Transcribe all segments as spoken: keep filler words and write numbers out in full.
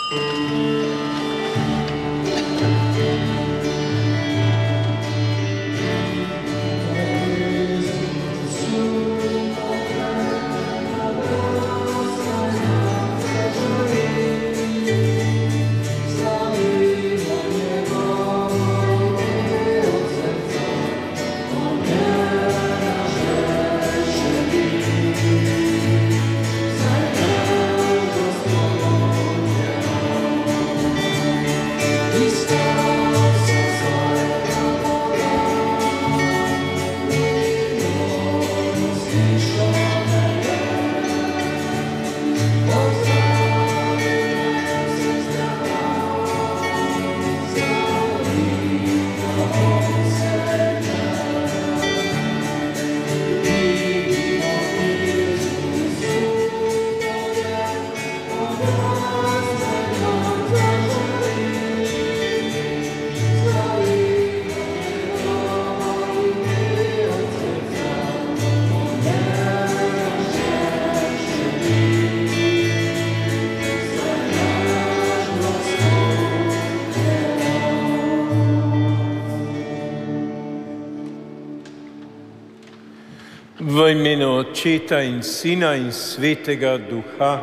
V imenu Očeta in Sina in Svetega Duha.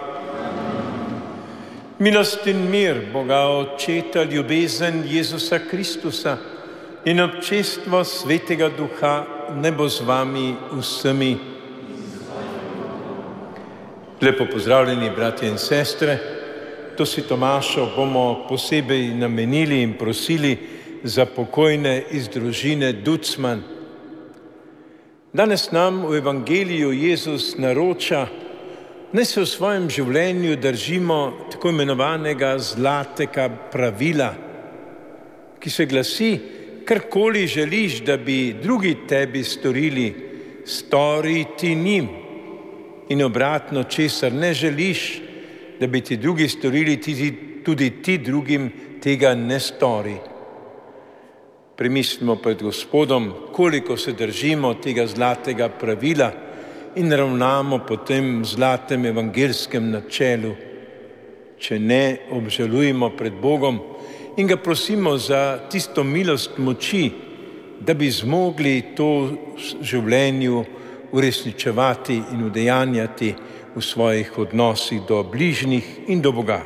Milost in mir Boga Očeta, ljubezen Jezusa Kristusa in občestvo Svetega Duha ne bo z vami vsemi. Lepo pozdravljeni, bratje in sestre. To si Tomašo bomo posebej namenili in prosili za pokojne iz družine Ducman. Danes nam v Evangeliju Jezus naroča, naj se v svojem življenju držimo tako imenovanega zlatega pravila, ki se glasi: karkoli želiš, da bi drugi tebi storili, stori ti njim. In obratno, česar ne želiš, da bi ti drugi storili, tudi ti drugim tega ne stori. Premislimo pred Gospodom, koliko se držimo tega zlatega pravila in ravnamo po tem zlatem evangelskem načelu. Če ne, obžalujemo pred Bogom in ga prosimo za tisto milost moči, da bi zmogli to v življenju uresničevati in udejanjati v svojih odnosih do bližnjih in do Boga.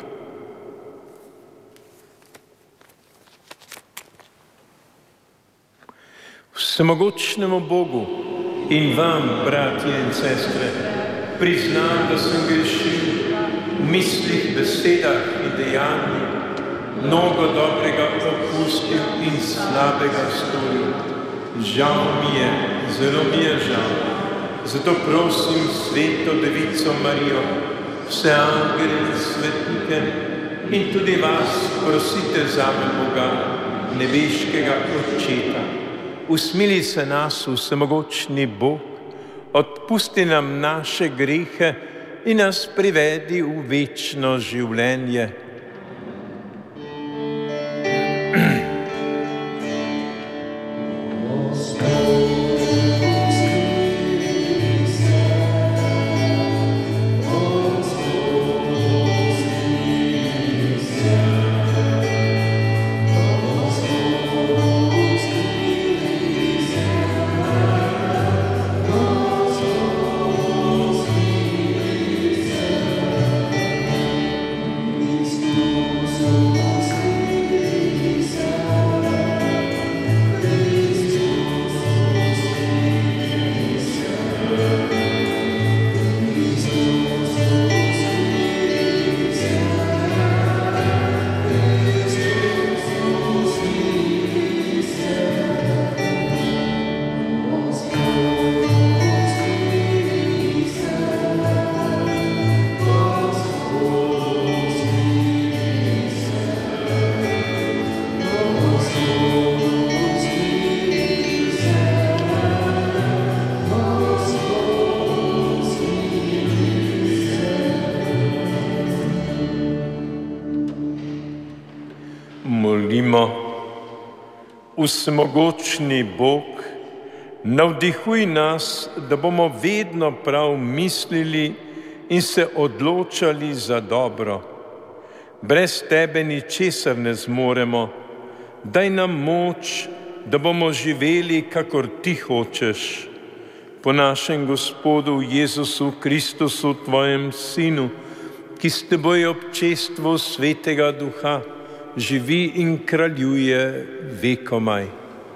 Vsemogočnemu Bogu in vam, bratje in sestre, priznam, da sem grešil v mislih, besedah in dejanjih, mnogo dobrega opustil in slabega storil. Žal mi je, zelo mi je žal. Zato prosim Sveto Devico Marijo, vse angele in svetnike in tudi vas prosite zame Boga, nebeškega Očeta. Usmili se nas, vsemogočni Bog, odpusti nam naše grehe in nas privedi v večno življenje. Molimo. Vsemogočni Bog, navdihuj nas, da bomo vedno prav mislili in se odločali za dobro. Brez tebe ničesar ne zmoremo. Daj nam moč, da bomo živeli, kakor ti hočeš. Po našem Gospodu Jezusu Kristusu, tvojem Sinu, ki s teboj občestvu Svetega Duha živi in kraljuje vekomaj.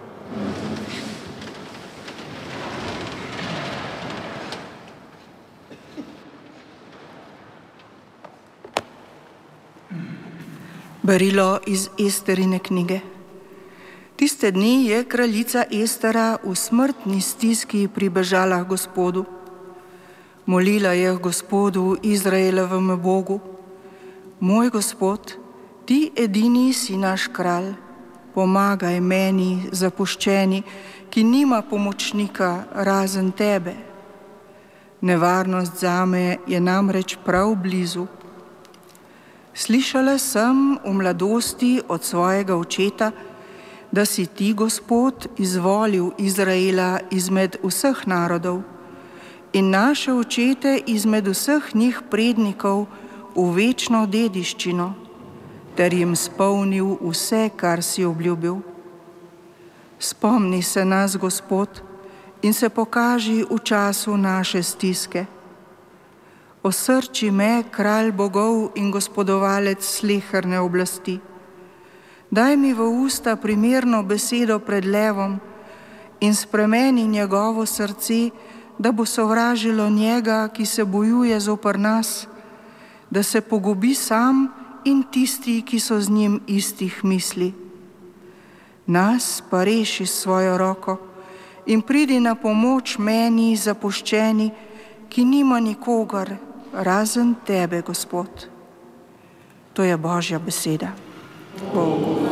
Berilo iz Esterine knjige. Tiste dni je kraljica Estera v smrtni stiski pribežala Gospodu. Molila je Gospodu, Izraelovemu Bogu: Moj Gospod, ti edini si naš kralj, pomagaj meni, zapuščeni, ki nima pomočnika razen tebe. Nevarnost zame je namreč prav blizu. Slišala sem v mladosti od svojega očeta, da si ti, Gospod, izvolil Izraela izmed vseh narodov in naše očete izmed vseh njih prednikov v večno dediščino, ter jim spolnil vse, kar si obljubil. Spomni se nas, Gospod, in se pokaži v času naše stiske. Osrči me, kralj bogov in gospodovalec sleherne oblasti. Daj mi v usta primerno besedo pred levom in spremeni njegovo srce, da bo sovražilo njega, ki se bojuje zoper nas, da se pogubi sam in tisti, ki so z njim istih misli. Nas pa reši s svojo roko in pridi na pomoč meni, zapuščeni, ki nima nikogar razen tebe, Gospod. To je Božja beseda. Bogu.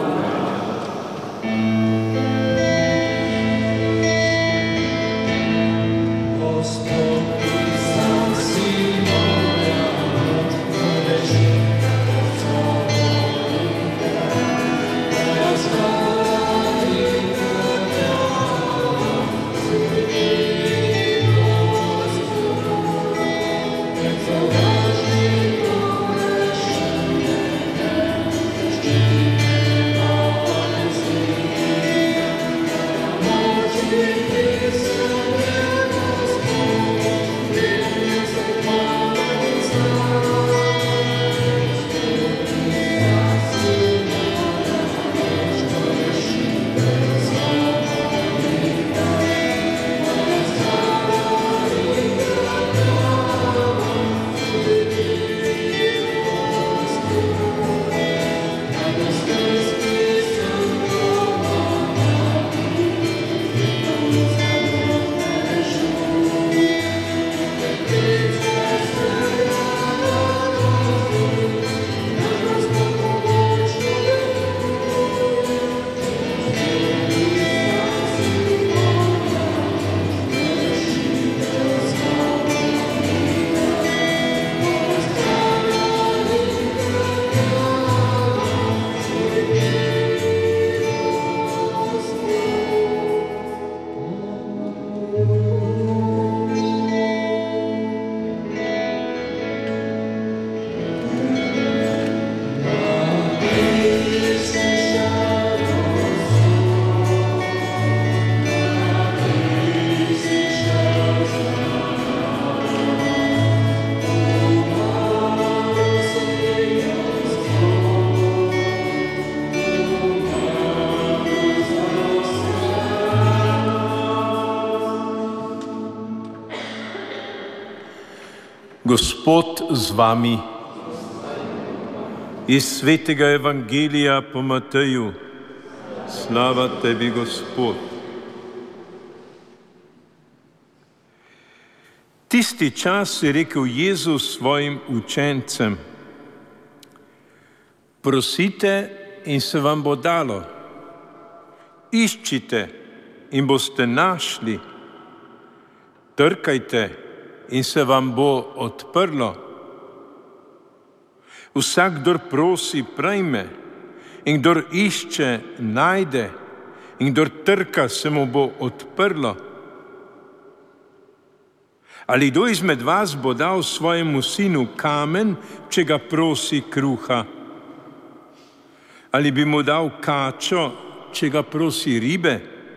Gospod z vami. Iz svetega evangelija po Mateju. Slava tebi, Gospod. Tisti čas je rekel Jezus svojim učencem: prosite in se vam bo dalo, iščite in boste našli, trkajte in se vam bo odprlo. Vsak, kdor prosi, prejme, in kdor išče, najde, in kdor trka, se mu bo odprlo. Ali kdo izmed vas bo dal svojemu sinu kamen, če ga prosi kruha? Ali bi mu dal kačo, če ga prosi ribe?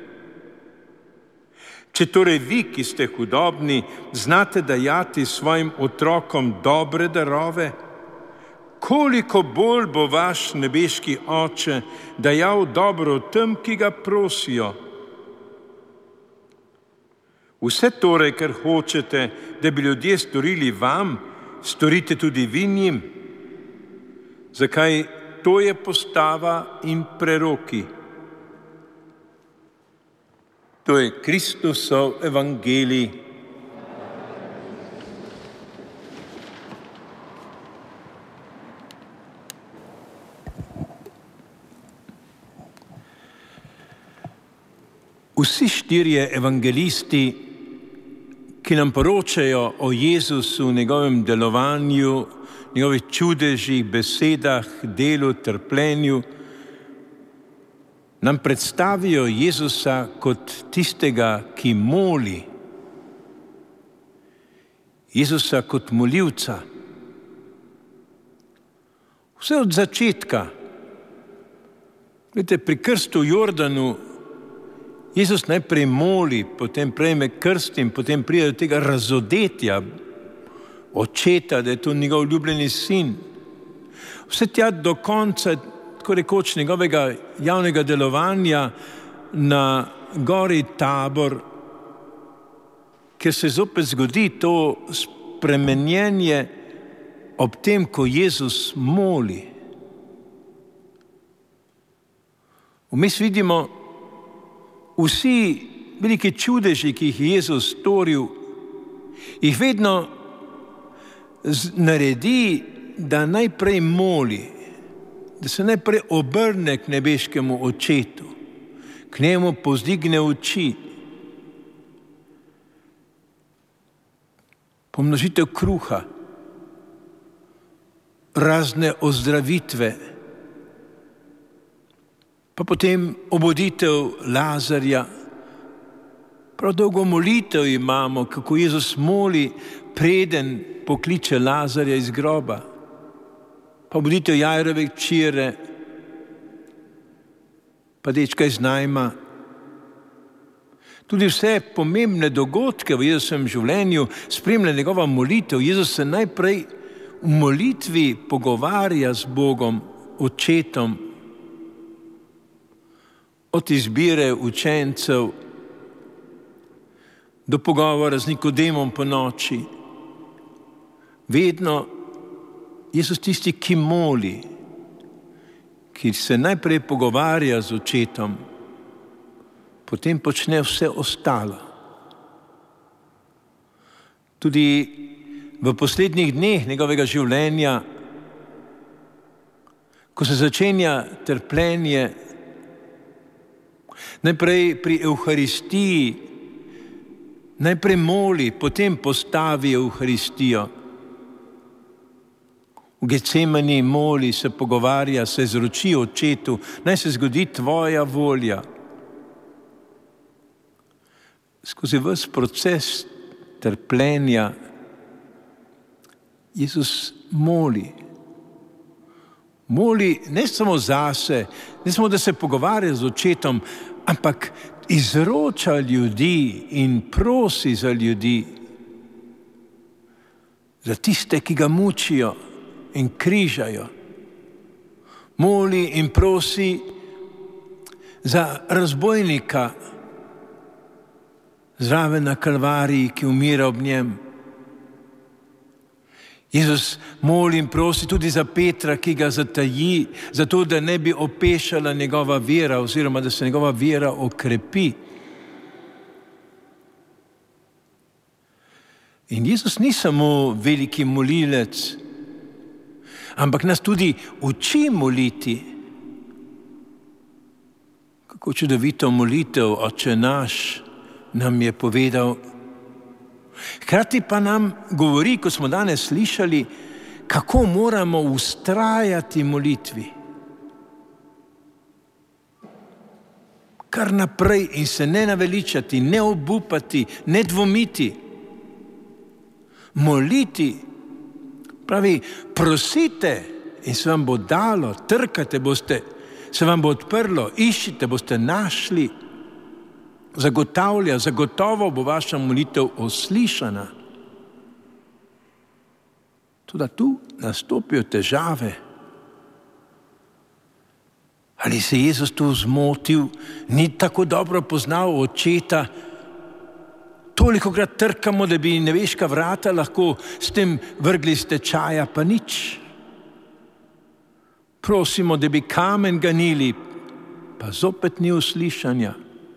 Če torej vi, ki ste hudobni, znate dajati svojim otrokom dobre darove, koliko bolj bo vaš nebeški Oče dajal dobro tem, ki ga prosijo. Vse torej, kar hočete, da bi ljudje storili vam, storite tudi vi njim. Zakaj? To je postava in preroki. To je Kristusov evangelij. Vsi štirje evangelisti, ki nam poročajo o Jezusu, njegovem delovanju, njegovih čudežih, besedah, delu, trpljenju, nam predstavijo Jezusa kot tistega, ki moli. Jezusa kot molivca. Vse od začetka. Vidite, pri krstu v Jordanu Jezus najprej moli, potem prejme krst in potem pride do tega razodetja očeta, da je to njegov ljubljeni sin. Vse tja do konca, tako rekoč, njegovega javnega delovanja na gori Tabor, ker se zopet zgodi to spremenjenje ob tem, ko Jezus moli. Vmes vidimo vsi veliki čudeži, ki jih je Jezus storil, jih vedno naredi, da najprej moli, da se najprej obrne k nebeškemu Očetu, k njemu povzdigne oči. Pomnožitev kruha, razne ozdravitve, pa potem obuditev Lazarja. Prav dolgo molitev imamo, kako Jezus moli, preden pokliče Lazarja iz groba. Pa obuditev Jairove hčere, pa dečka iz Najma. Tudi vse pomembne dogodke v Jezusovem življenju spremlja njegova molitev. Jezus se najprej v molitvi pogovarja z Bogom, Očetom, od izbire učencev do pogovora z Nikodemom po noči. Vedno Jezus tisti, ki moli, ki se najprej pogovarja z Očetom, potem počne vse ostalo. Tudi v poslednjih dneh njegovega življenja, ko se začenja trpljenje, najprej pri Evharistiji, najprej moli, potem postavi Evharistijo. V Getsemani moli, se pogovarja, se izroči Očetu, naj se zgodi tvoja volja. Skozi ves proces trpljenja Jezus moli. Moli ne samo zase, ne samo, da se pogovarja z Očetom, ampak izroča ljudi in prosi za ljudi, za tiste, ki ga mučijo in križajo. Moli in prosi za razbojnika zraven na Kalvariji, ki umira ob njem. Jezus moli in prosi tudi za Petra, ki ga zataji, zato da ne bi opešala njegova vera oziroma da se njegova vera okrepi. In Jezus ni samo veliki molilec, ampak nas tudi uči moliti. Kako čudovito molitev Oče naš nam je povedal. Hkrati pa nam govori, ko smo danes slišali, kako moramo vztrajati molitvi. Kar naprej in se ne naveličati, ne obupati, ne dvomiti. Moliti, pravi, prosite in se vam bo dalo, trkate boste se vam bo odprlo, iščite, boste našli, zagotavlja, zagotovo bo vaša molitev uslišana. Toda tu nastopijo težave. Ali se je Jezus tu zmotil, ni tako dobro poznal očeta, tolikokrat trkamo, da bi neveška vrata lahko s tem vrgli z tečaja, pa nič. Prosimo, da bi kamen ganili, pa zopet ni uslišanja.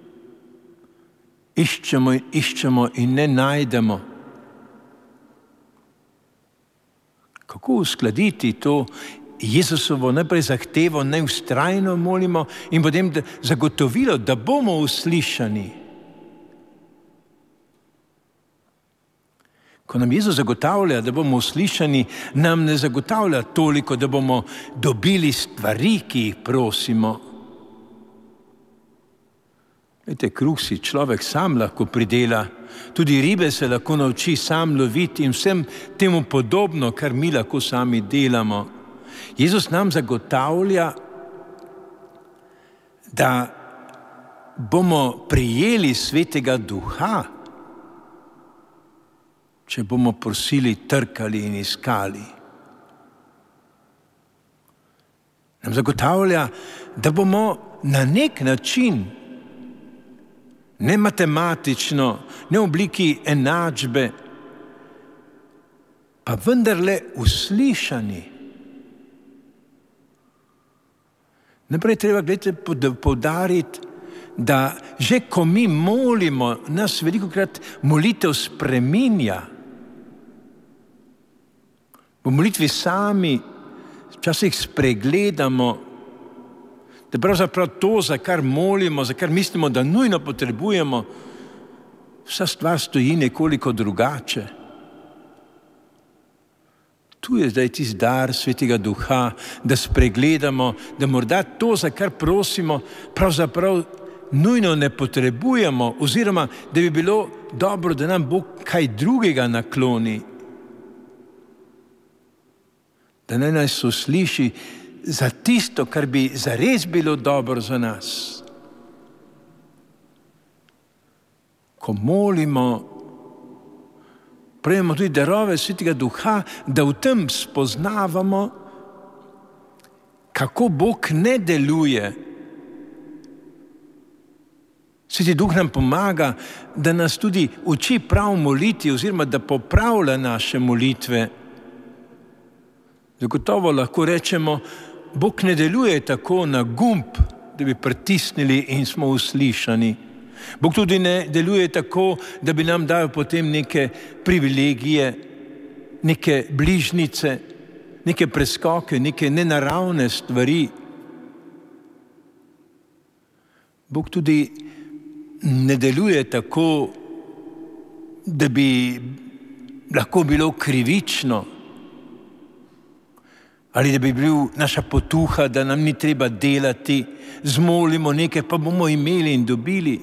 Iščemo in iščemo in ne najdemo. Kako uskladiti to Jezusovo najprej zahtevo, naj vztrajno molimo in potem zagotovilo, da bomo uslišani? Ko nam Jezus zagotavlja, da bomo uslišani, nam ne zagotavlja toliko, da bomo dobili stvari, ki jih prosimo. Vete, kruh si človek sam lahko pridela, tudi ribe se lahko nauči sam loviti in vsem temu podobno, kar mi lahko sami delamo. Jezus nam zagotavlja, da bomo prijeli Svetega Duha, če bomo prosili, trkali in iskali. Nam zagotavlja, da bomo na nek način, ne matematično, ne v obliki enačbe, pa vendarle uslišani. Najprej treba, gledajte, poudariti, da že ko mi molimo, nas velikokrat molitev spreminja. V molitvi sami včasih spregledamo, da pravzaprav to, za kar molimo, za kar mislimo, da nujno potrebujemo, vsa stvar stoji nekoliko drugače. Tu je zdaj tisti dar Svetega Duha, da spregledamo, da morda to, za kar prosimo, pravzaprav nujno ne potrebujemo, oziroma da bi bilo dobro, da nam Bog kaj drugega nakloni. Da naj nas usliši za tisto, kar bi zares bilo dobro za nas. Ko molimo, prejmemo tudi darove Svetega Duha, da v tem spoznavamo, kako Bog ne deluje. Sveti Duh nam pomaga, da nas tudi uči prav moliti, oziroma da popravlja naše molitve. Zagotovo lahko rečemo, Bog ne deluje tako na gumb, da bi pritisnili in smo uslišani. Bog tudi ne deluje tako, da bi nam dal potem neke privilegije, neke bližnice, neke preskoke, neke nenaravne stvari. Bog tudi ne deluje tako, da bi lahko bilo krivično, ali da bi bil naša potuha, da nam ni treba delati, zmolimo nekaj, pa bomo imeli in dobili.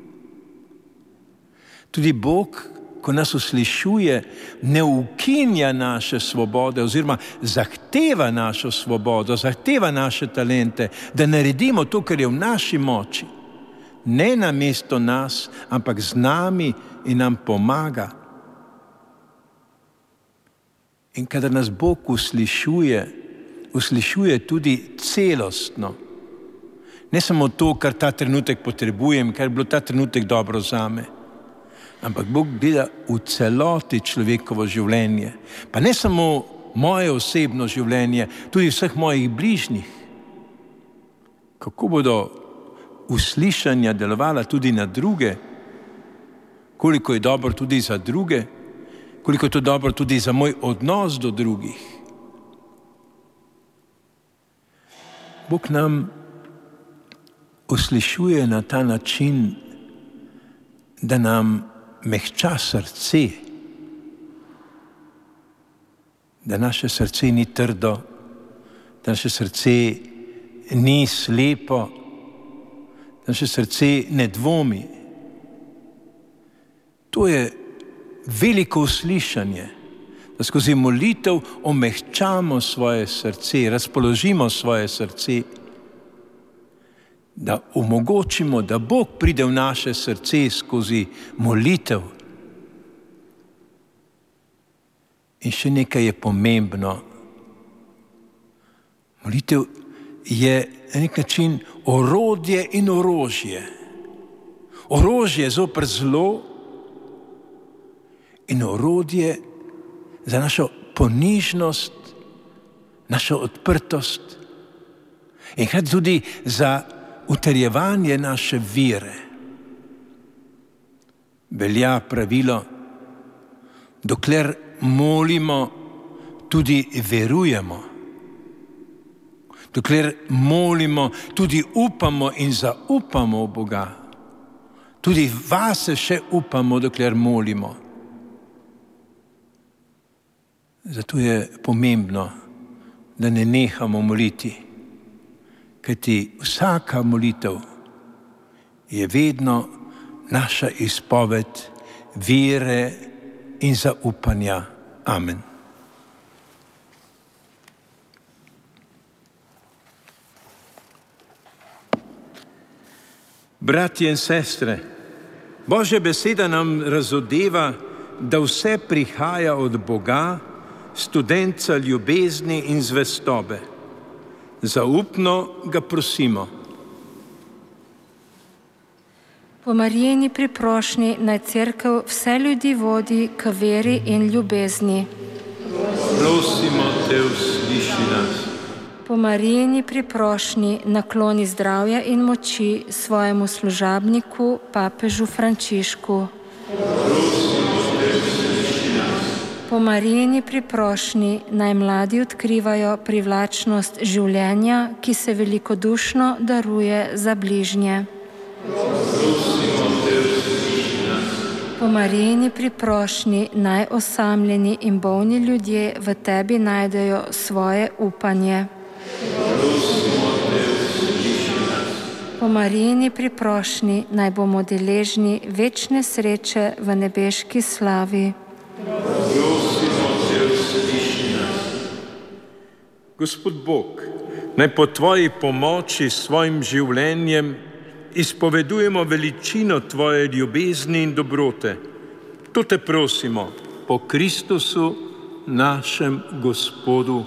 Tudi Bog, ko nas uslišuje, ne ukinja naše svobode, oziroma zahteva našo svobodo, zahteva naše talente, da naredimo to, kar je v naši moči. Ne namesto nas, ampak z nami in nam pomaga. In kadar nas Bog uslišuje, uslišuje tudi celostno. Ne samo to, kar ta trenutek potrebujem, kar je bilo ta trenutek dobro zame, ampak Bog gleda v celoti človekovo življenje. Pa ne samo moje osebno življenje, tudi vseh mojih bližnjih. Kako bodo uslišanja delovala tudi na druge, koliko je dobro tudi za druge, koliko je to dobro tudi za moj odnos do drugih. Bog nam uslišuje na ta način, da nam mehča srce, da naše srce ni trdo, da naše srce ni slepo, da naše srce ne dvomi. To je veliko uslišanje, da skozi molitev omehčamo svoje srce, razpoložimo svoje srce. da omogočimo, da Bog pride v naše srce skozi molitev. In še nekaj je pomembno. Molitev je na nek način orodje in orožje. Orožje zoper zlo in orodje za našo ponižnost, našo odprtost in hkrati tudi za utrjevanje naše vere. Velja pravilo, dokler molimo, tudi verujemo. Dokler molimo, tudi upamo in zaupamo v Boga. Tudi vase še upamo, dokler molimo. Zato je pomembno, da ne nehamo moliti, kajti vsaka molitev je vedno naša izpoved vere in zaupanja. Amen. Bratje in sestre, Božja beseda nam razodeva, da vse prihaja od Boga, studenca ljubezni in zvestobe. Zaupno ga prosimo. Po Marijini priprošnji naj Cerkev vse ljudi vodi k veri in ljubezni. Prosimo te, usliši nas. Po Marijini priprošnji nakloni zdravja in moči svojemu služabniku, papežu Frančišku. Prosimo te, usliši nas. Po Marijini priprošnji naj mladi odkrivajo privlačnost življenja, ki se velikodušno daruje za bližnje. Prosimo te, usliši nas. Po Marijini priprošnji naj osamljeni in bolni ljudje v tebi najdejo svoje upanje. Prosimo te, usliši nas. Po Marijini priprošnji naj bomo deležni večne sreče v nebeški slavi. Prosimo te, usliši nas. Gospod Bog, naj po tvoji pomoči s svojim življenjem izpovedujemo veličino tvoje ljubezni in dobrote. To te prosimo po Kristusu, našem Gospodu.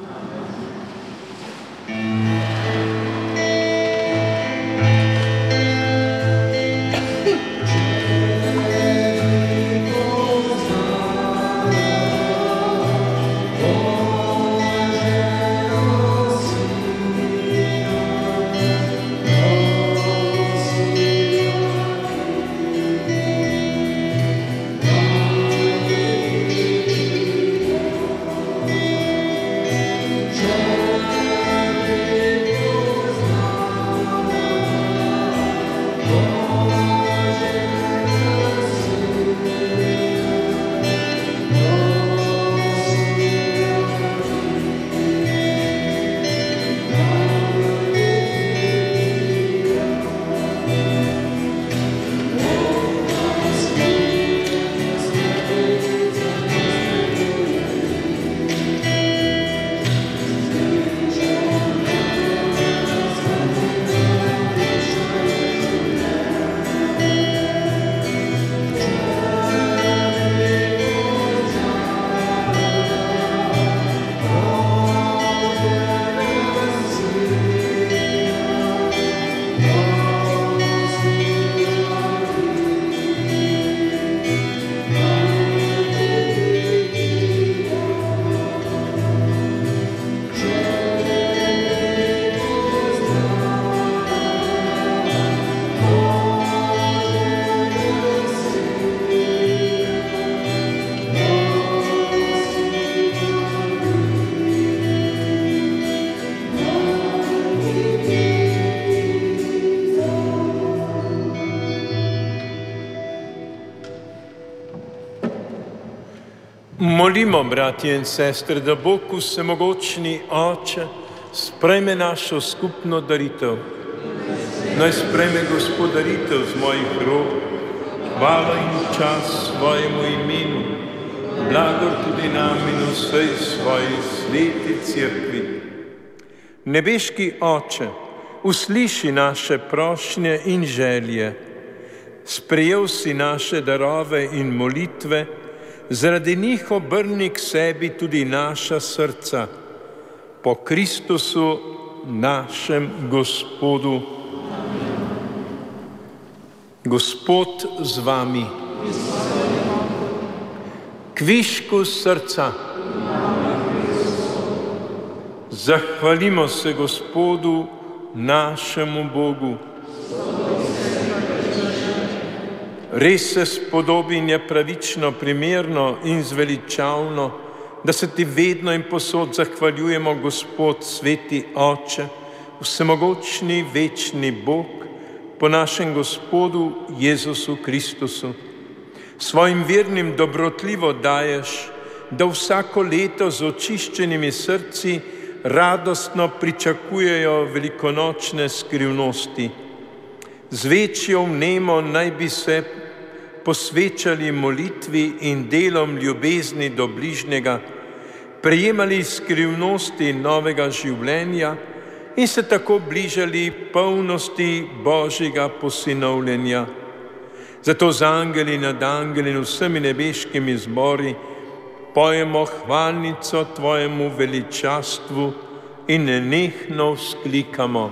Molimo, bratje in sestre, da Bog vsemogočni Oče sprejme našo skupno daritev. Naj sprejme Gospod daritev z mojih rok, hvala in čas svojemu imenu, blagor tudi nam in vsej svoji sveti cerkvi. Nebeški Oče, usliši naše prošnje in želje. Sprejel si naše darove in molitve, zaradi njih obrni k sebi tudi naša srca. Po Kristusu, našem Gospodu. Gospod z vami. Kvišku srca. Zahvalimo se Gospodu, našemu Bogu. Res se spodobi in je pravično, primerno in zveličavno, da se ti vedno in posod zahvaljujemo, Gospod, sveti Oče, vsemogočni, večni Bog, po našem Gospodu Jezusu Kristusu. Svojim vernim dobrotljivo daješ, da vsako leto z očiščenimi srci radostno pričakujejo velikonočne skrivnosti. Z večjo vnemo naj bi se posvečali molitvi in delom ljubezni do bližnjega, prejemali skrivnosti novega življenja in se tako bližali polnosti Božjega posinovljenja. Zato z angeli nad angeli in vsemi nebeškimi zbori pojemo hvalnico tvojemu veličastvu in nenehno vzklikamo.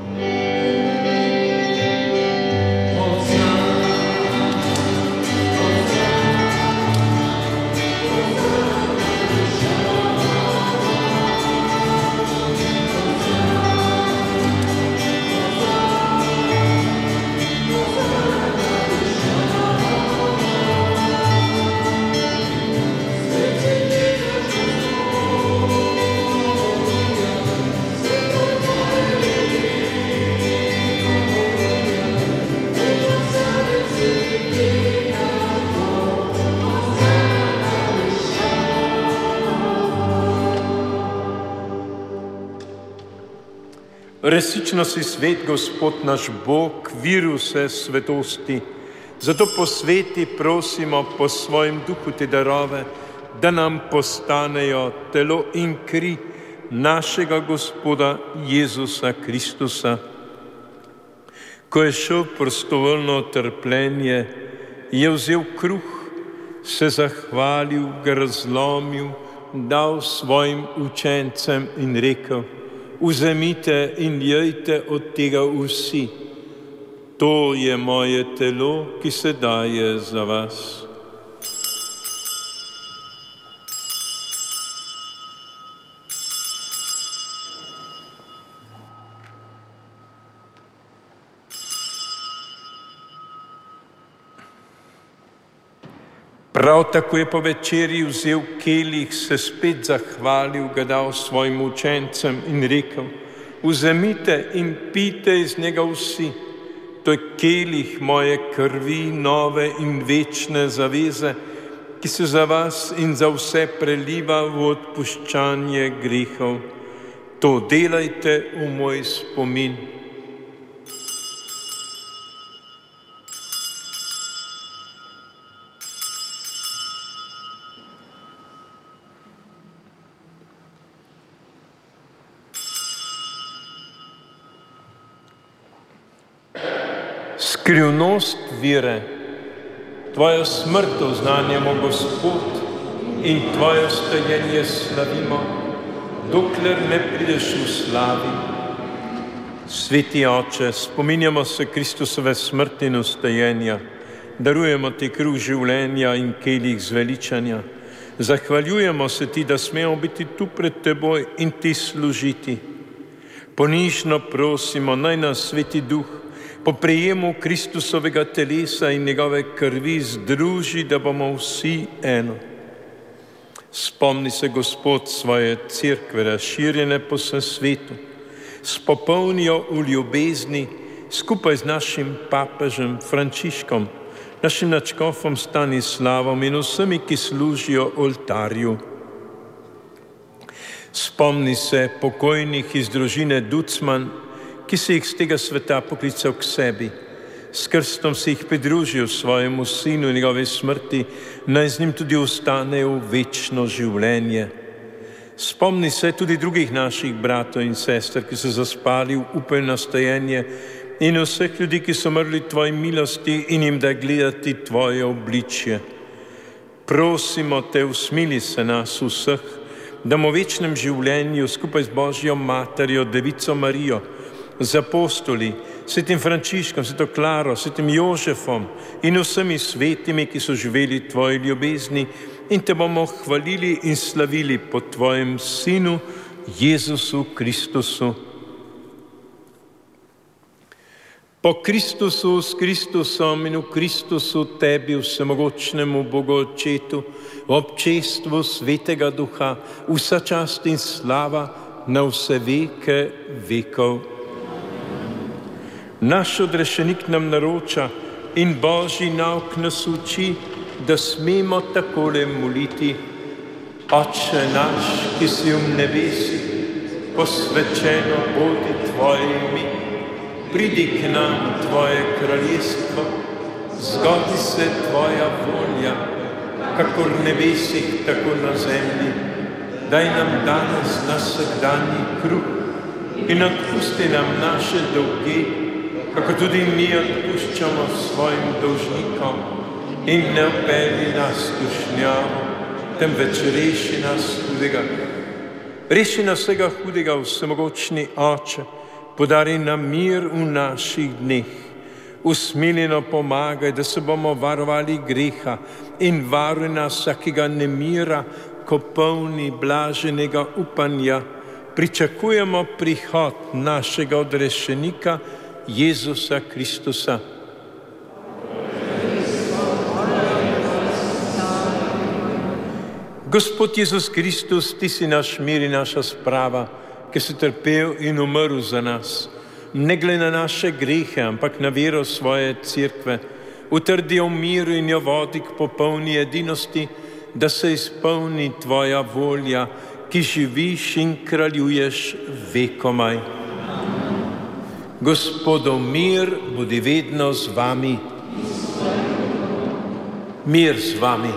Resnično si svet, Gospod naš Bog, vir vse svetosti. Zato posveti, prosimo, po svojem duhu te darove, da nam postanejo telo in kri našega Gospoda Jezusa Kristusa. Ko je šel prostovoljno trpljenje, je vzel kruh, se zahvalil, ga razlomil, dal svojim učencem in rekel: vzemite in jejte od tega vsi. To je moje telo, ki se daje za vas. Prav tako je po večerji vzel kelih, se spet zahvalil, ga dal svojim učencem in rekel: vzemite in pijte iz njega vsi. To je kelih moje krvi, nove in večne zaveze, ki se za vas in za vse preliva v odpuščanje grehov. To delajte v moj spomin. Skrivnost vere. Tvojo smrt oznanjamo, Gospod, in tvoje stajenje slavimo, dokler ne prideš v slavi. Sveti Oče, spominjamo se Kristusove smrti in vstajenja, darujemo ti kruh življenja in kelih zveličanja. Zahvaljujemo se ti, da smemo biti tu pred teboj in ti služiti. Ponižno prosimo, naj nas Sveti Duh po prejemu Kristusovega telesa in njegove krvi združi, da bomo vsi eno. Spomni se, Gospod, svoje cerkve, razširjene po vsem svetu. Spopolni jo v ljubezni skupaj z našim papežem Frančiškom, našim nadškofom Stanislavom in vsemi, ki služijo oltarju. Spomni se pokojnih iz družine Ducman, ki si jih z tega sveta poklical k sebi. S krstom si jih pridružil svojemu sinu in njegove smrti, naj z njim tudi ostanejo v večno življenje. Spomni se tudi drugih naših bratov in sester, ki so zaspali v upanju na stajenje, in vseh ljudi, ki so mrli tvoji milosti in jim da gledati tvoje obličje. Prosimo te, usmili se nas vseh, da bomo v večnem življenju skupaj z Božjo materjo, Devico Marijo, z apostoli, svetim Frančiškom, sveto Klaro, svetim Jožefom in vsemi svetimi, ki so živeli tvoji ljubezni, in te bomo hvalili in slavili po tvojem Sinu, Jezusu Kristusu. Po Kristusu, s Kristusom in v Kristusu tebi, vsemogočnemu Bogu Očetu, v občestvu Svetega Duha, vsa čast in slava na vse veke vekov. Naš odrešenik nam naroča in Božji nauk nas uči, da smemo takole moliti. Oče naš, ki si v nebesih, posvečeno bodi tvoje ime. Pridi k nam tvoje kraljestvo, zgodi se tvoja volja, kakor v nebesih, tako na zemlji. Daj nam danes naš vsakdanji kruh in odpusti nam naše dolge, kako tudi mi odpuščamo svojim dolžnikom, in ne vpelji nas v skušnjavo, temveč reši nas hudega. Reši nas vsega hudega, vsemogočni Oče, podari nam mir v naših dneh. Usmiljeno pomagaj, da se bomo varovali greha in varuj nas vsakega nemira, ko polni blaženega upanja pričakujemo prihod našega odrešenika, Jezusa Kristusa. Gospod Jezus Kristus, ti si naš mir in naša sprava, ki si trpel in umrl za nas. Ne glede na naše grehe, ampak na vero svoje cerkve, utrdi jo v miru in jo vodi k popolni edinosti, da se izpolni tvoja volja, ki živiš in kraljuješ vekomaj. Gospodov mir bodi vedno z vami. Mir z vami.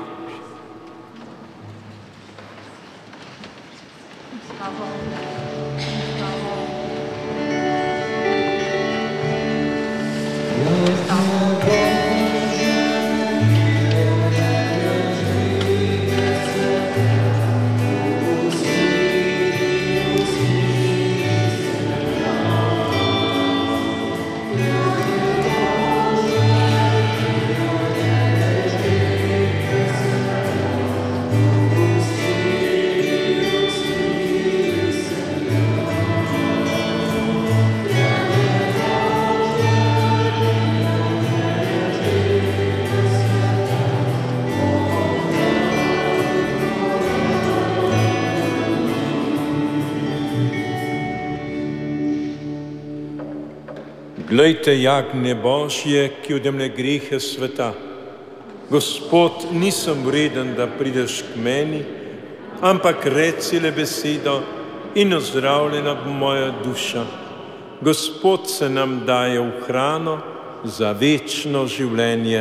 Glejte jagnje Božje, ki odjemlje grehe sveta. Gospod, nisem vreden, da prideš k meni, ampak reci le besedo in ozdravljena bo moja duša. Gospod se nam daje v hrano za večno življenje.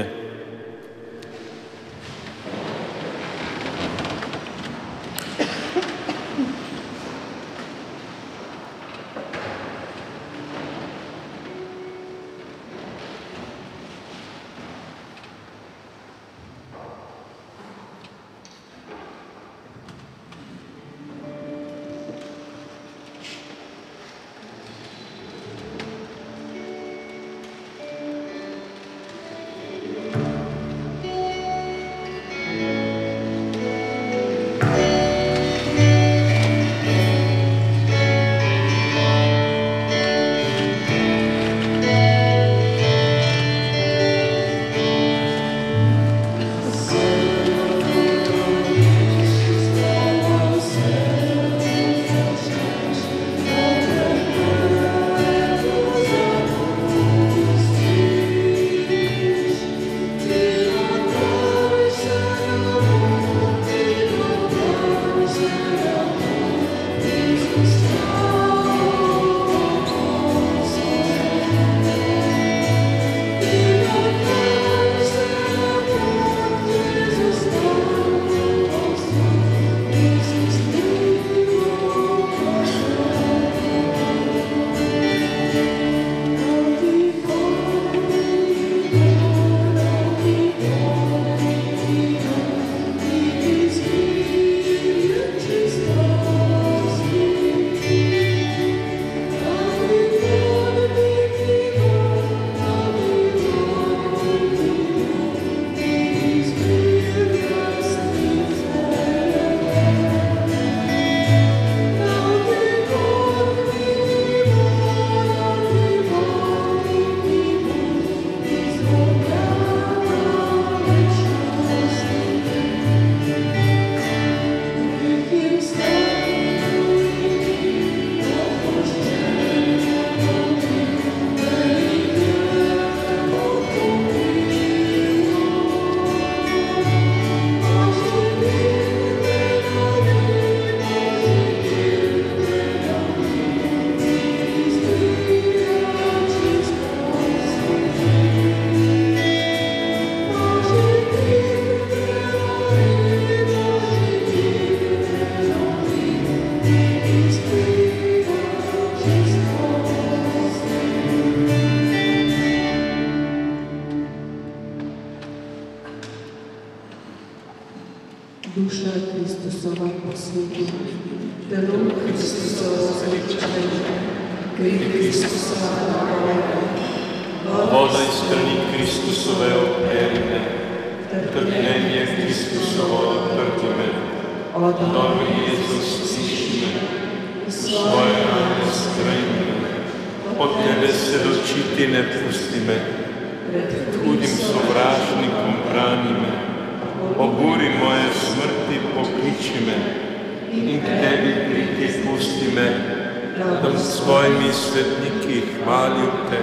poslugi, telo Kristusovo zrečanje, kri Kristusova nagovora, voda iz strani Kristusove operine, trpljenje Kristusovo odprti me, dobro Jezus stišči me, svoje rane strajni me, od tebe se ločiti ne pusti me, hudim sovražnikom brani me, oburi moje smrti pokliči me in k tebi priti pusti me, da bom s svojimi svetniki hvalil te,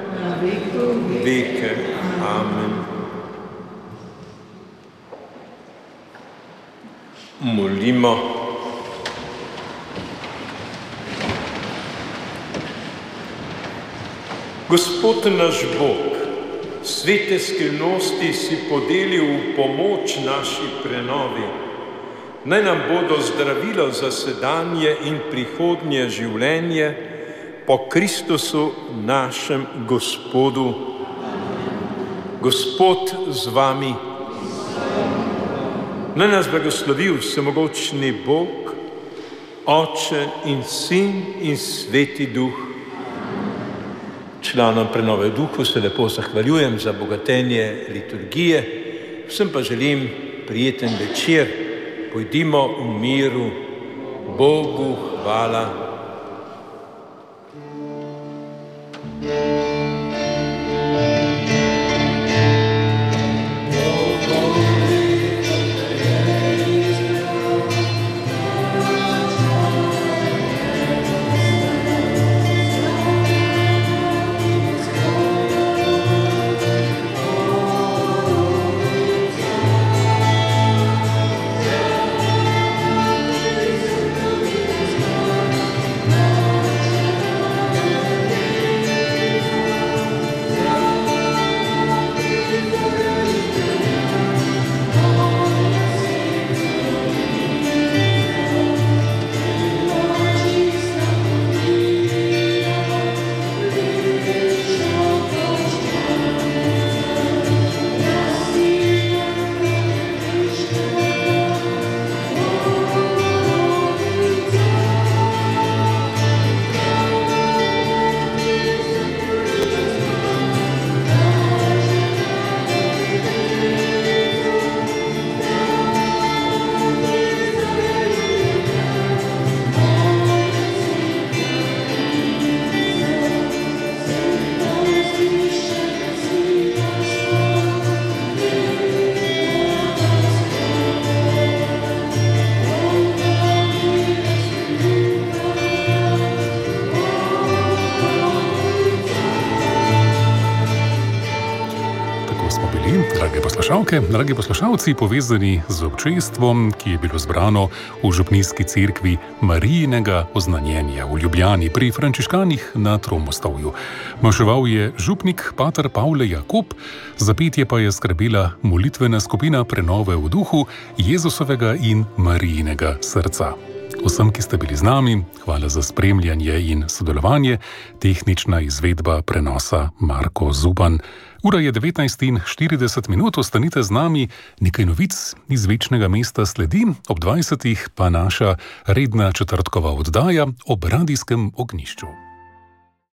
veke. Amen. Molimo. Gospod naš Bog, svete skrivnosti si podelil v pomoč naši prenovi. Naj nam bodo zdravilo za sedanje in prihodnje življenje po Kristusu našem Gospodu. Gospod z vami. Naj nas blagoslovi vsemogočni Bog, Oče in Sin in Sveti Duh. Članom prenove v duhu se lepo zahvaljujem za bogatenje liturgije, vsem pa želim prijeten večer. Pojdimo v miru. Bogu hvala. Dragi poslušalci, povezani z občestvom, ki je bilo zbrano v župnijski cerkvi Marijinega oznanjenja v Ljubljani pri frančiškanih na Tromostovju. Maševal je župnik pater Pavle Jakob, za petje pa je skrbela molitvena skupina prenove v duhu Jezusovega in Marijinega srca. Vsem, ki ste bili z nami, hvala za spremljanje in sodelovanje. Tehnična izvedba prenosa Marko Zuban. Ura je devetnajst in štirideset minut, ostanite z nami, nekaj novic iz večnega mesta sledi, ob dvajsetih pa naša redna četrtkova oddaja ob radijskem ognjišču.